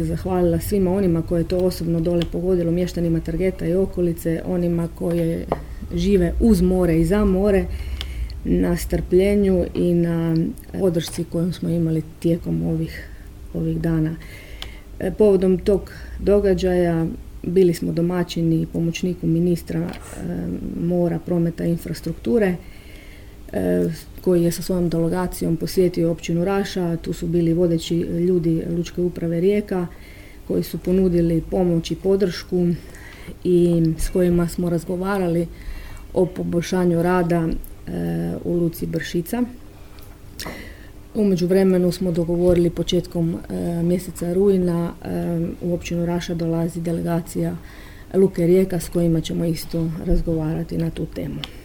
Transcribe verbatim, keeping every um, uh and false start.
se zahvalila svima onima koje je to osobno dole pogodilo, mještanima Trgeta i okolice, onima koje žive uz more i za more, na strpljenju i na podršci koju smo imali tijekom ovih, ovih dana. Povodom tog događaja bili smo domaćini pomoćniku ministra e, mora, prometa i infrastrukture e, koji je sa svojom delegacijom posjetio općinu Raša. Tu su bili vodeći ljudi Lučke uprave Rijeka koji su ponudili pomoć i podršku i s kojima smo razgovarali o poboljšanju rada e, u luci Bršica. U međuvremenu smo dogovorili početkom e, mjeseca rujna e, u općinu Raša dolazi delegacija Luke Rijeka s kojima ćemo isto razgovarati na tu temu.